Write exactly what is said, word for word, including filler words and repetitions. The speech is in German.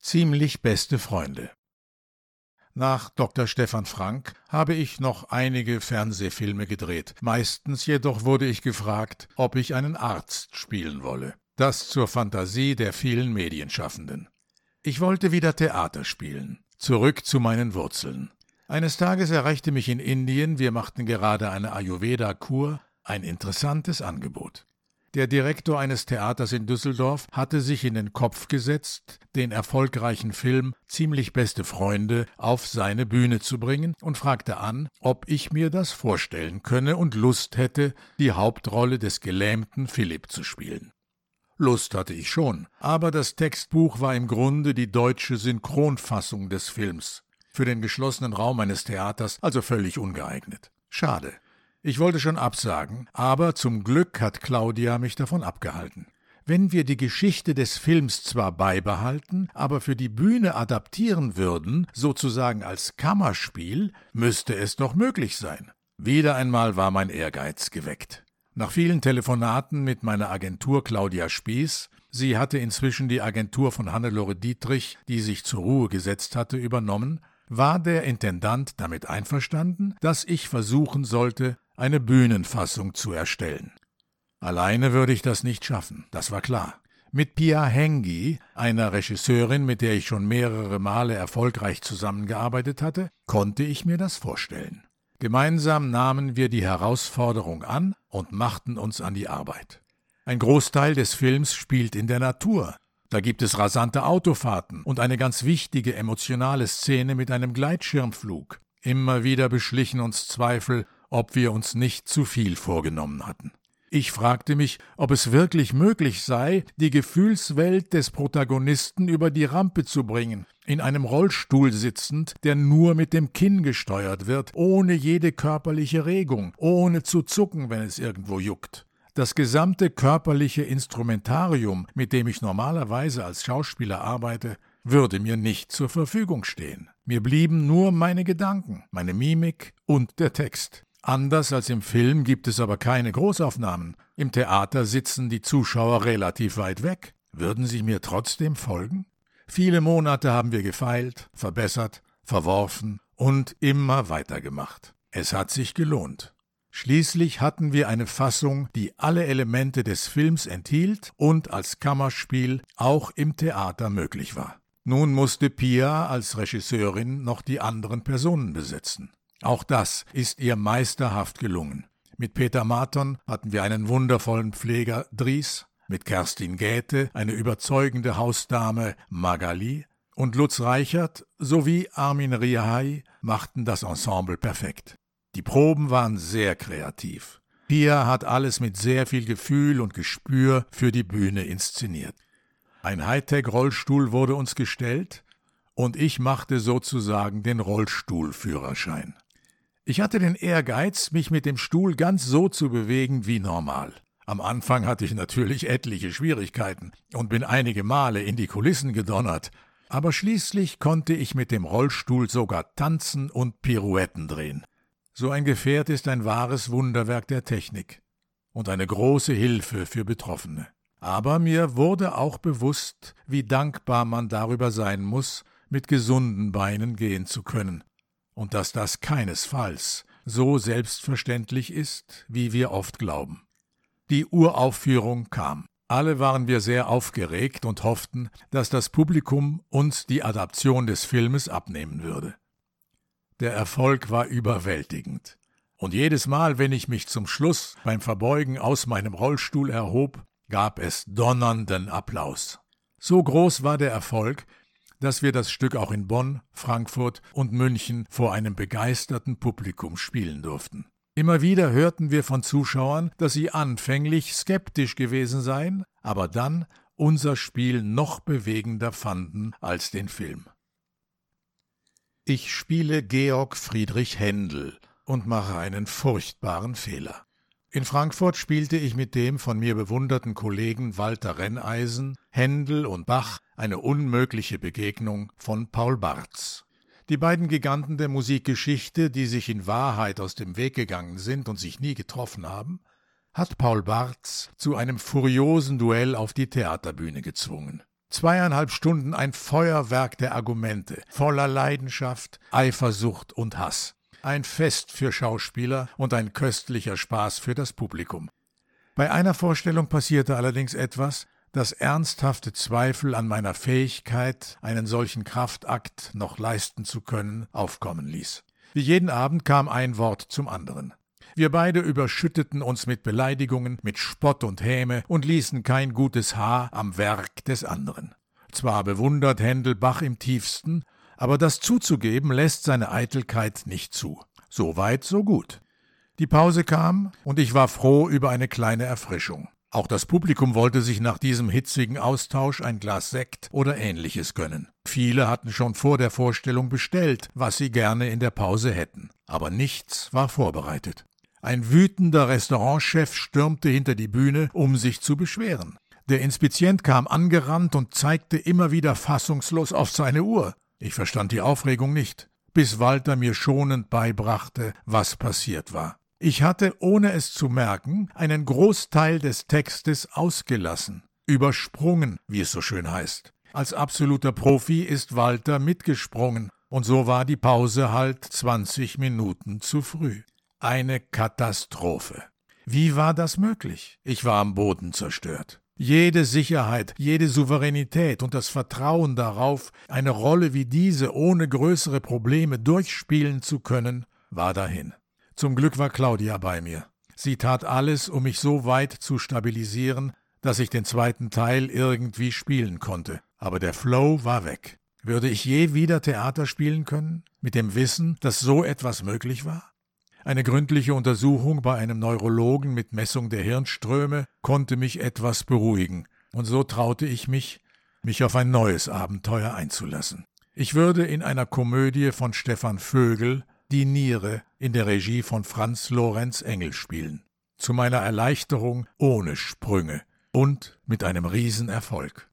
Ziemlich beste Freunde. Nach Doktor Stefan Frank habe ich noch einige Fernsehfilme gedreht. Meistens jedoch wurde ich gefragt, ob ich einen Arzt spielen wolle. Das zur Fantasie der vielen Medienschaffenden. Ich wollte wieder Theater spielen. Zurück zu meinen Wurzeln. Eines Tages erreichte mich in Indien, wir machten gerade eine Ayurveda-Kur, ein interessantes Angebot. Der Direktor eines Theaters in Düsseldorf hatte sich in den Kopf gesetzt, den erfolgreichen Film Ziemlich beste Freunde auf seine Bühne zu bringen und fragte an, ob ich mir das vorstellen könne und Lust hätte, die Hauptrolle des gelähmten Philipp zu spielen. Lust hatte ich schon, aber das Textbuch war im Grunde die deutsche Synchronfassung des Films, für den geschlossenen Raum eines Theaters also völlig ungeeignet. Schade. Ich wollte schon absagen, aber zum Glück hat Claudia mich davon abgehalten. Wenn wir die Geschichte des Films zwar beibehalten, aber für die Bühne adaptieren würden, sozusagen als Kammerspiel, müsste es doch möglich sein. Wieder einmal war mein Ehrgeiz geweckt. Nach vielen Telefonaten mit meiner Agentur Claudia Spieß, sie hatte inzwischen die Agentur von Hannelore Dietrich, die sich zur Ruhe gesetzt hatte, übernommen, war der Intendant damit einverstanden, dass ich versuchen sollte, eine Bühnenfassung zu erstellen. Alleine würde ich das nicht schaffen, das war klar. Mit Pia Hengi, einer Regisseurin, mit der ich schon mehrere Male erfolgreich zusammengearbeitet hatte, konnte ich mir das vorstellen. Gemeinsam nahmen wir die Herausforderung an und machten uns an die Arbeit. Ein Großteil des Films spielt in der Natur. Da gibt es rasante Autofahrten und eine ganz wichtige emotionale Szene mit einem Gleitschirmflug. Immer wieder beschlichen uns Zweifel, ob wir uns nicht zu viel vorgenommen hatten. Ich fragte mich, ob es wirklich möglich sei, die Gefühlswelt des Protagonisten über die Rampe zu bringen, in einem Rollstuhl sitzend, der nur mit dem Kinn gesteuert wird, ohne jede körperliche Regung, ohne zu zucken, wenn es irgendwo juckt. Das gesamte körperliche Instrumentarium, mit dem ich normalerweise als Schauspieler arbeite, würde mir nicht zur Verfügung stehen. Mir blieben nur meine Gedanken, meine Mimik und der Text. Anders als im Film gibt es aber keine Großaufnahmen. Im Theater sitzen die Zuschauer relativ weit weg. Würden sie mir trotzdem folgen? Viele Monate haben wir gefeilt, verbessert, verworfen und immer weitergemacht. Es hat sich gelohnt. Schließlich hatten wir eine Fassung, die alle Elemente des Films enthielt und als Kammerspiel auch im Theater möglich war. Nun musste Pia als Regisseurin noch die anderen Personen besetzen. Auch das ist ihr meisterhaft gelungen. Mit Peter Marton hatten wir einen wundervollen Pfleger Dries, mit Kerstin Gäte eine überzeugende Hausdame Magali und Lutz Reichert sowie Armin Riahai machten das Ensemble perfekt. Die Proben waren sehr kreativ. Pia hat alles mit sehr viel Gefühl und Gespür für die Bühne inszeniert. Ein Hightech-Rollstuhl wurde uns gestellt und ich machte sozusagen den Rollstuhlführerschein. Ich hatte den Ehrgeiz, mich mit dem Stuhl ganz so zu bewegen wie normal. Am Anfang hatte ich natürlich etliche Schwierigkeiten und bin einige Male in die Kulissen gedonnert, aber schließlich konnte ich mit dem Rollstuhl sogar tanzen und Pirouetten drehen. So ein Gefährt ist ein wahres Wunderwerk der Technik und eine große Hilfe für Betroffene. Aber mir wurde auch bewusst, wie dankbar man darüber sein muss, mit gesunden Beinen gehen zu können. Und dass das keinesfalls so selbstverständlich ist, wie wir oft glauben. Die Uraufführung kam. Alle waren wir sehr aufgeregt und hofften, dass das Publikum uns die Adaption des Filmes abnehmen würde. Der Erfolg war überwältigend. Und jedes Mal, wenn ich mich zum Schluss beim Verbeugen aus meinem Rollstuhl erhob, gab es donnernden Applaus. So groß war der Erfolg, dass wir das Stück auch in Bonn, Frankfurt und München vor einem begeisterten Publikum spielen durften. Immer wieder hörten wir von Zuschauern, dass sie anfänglich skeptisch gewesen seien, aber dann unser Spiel noch bewegender fanden als den Film. Ich spiele Georg Friedrich Händel und mache einen furchtbaren Fehler. In Frankfurt spielte ich mit dem von mir bewunderten Kollegen Walter Renneisen, Händel und Bach eine unmögliche Begegnung von Paul Bartz. Die beiden Giganten der Musikgeschichte, die sich in Wahrheit aus dem Weg gegangen sind und sich nie getroffen haben, hat Paul Bartz zu einem furiosen Duell auf die Theaterbühne gezwungen. Zweieinhalb Stunden ein Feuerwerk der Argumente, voller Leidenschaft, Eifersucht und Hass. Ein Fest für Schauspieler und ein köstlicher Spaß für das Publikum. Bei einer Vorstellung passierte allerdings etwas, das ernsthafte Zweifel an meiner Fähigkeit, einen solchen Kraftakt noch leisten zu können, aufkommen ließ. Wie jeden Abend kam ein Wort zum anderen. Wir beide überschütteten uns mit Beleidigungen, mit Spott und Häme und ließen kein gutes Haar am Werk des anderen. Zwar bewundert Händel Bach im tiefsten, aber das zuzugeben lässt seine Eitelkeit nicht zu. So weit, so gut. Die Pause kam, und ich war froh über eine kleine Erfrischung. Auch das Publikum wollte sich nach diesem hitzigen Austausch ein Glas Sekt oder Ähnliches gönnen. Viele hatten schon vor der Vorstellung bestellt, was sie gerne in der Pause hätten. Aber nichts war vorbereitet. Ein wütender Restaurantchef stürmte hinter die Bühne, um sich zu beschweren. Der Inspizient kam angerannt und zeigte immer wieder fassungslos auf seine Uhr. Ich verstand die Aufregung nicht, bis Walter mir schonend beibrachte, was passiert war. Ich hatte, ohne es zu merken, einen Großteil des Textes ausgelassen, übersprungen, wie es so schön heißt. Als absoluter Profi ist Walter mitgesprungen, und so war die Pause halt zwanzig Minuten zu früh. Eine Katastrophe. Wie war das möglich? Ich war am Boden zerstört. Jede Sicherheit, jede Souveränität und das Vertrauen darauf, eine Rolle wie diese ohne größere Probleme durchspielen zu können, war dahin. Zum Glück war Claudia bei mir. Sie tat alles, um mich so weit zu stabilisieren, dass ich den zweiten Teil irgendwie spielen konnte. Aber der Flow war weg. Würde ich je wieder Theater spielen können, mit dem Wissen, dass so etwas möglich war? Eine gründliche Untersuchung bei einem Neurologen mit Messung der Hirnströme konnte mich etwas beruhigen, und so traute ich mich, mich auf ein neues Abenteuer einzulassen. Ich würde in einer Komödie von Stefan Vögel Die Niere in der Regie von Franz Lorenz Engel spielen. Zu meiner Erleichterung ohne Sprünge und mit einem Riesenerfolg.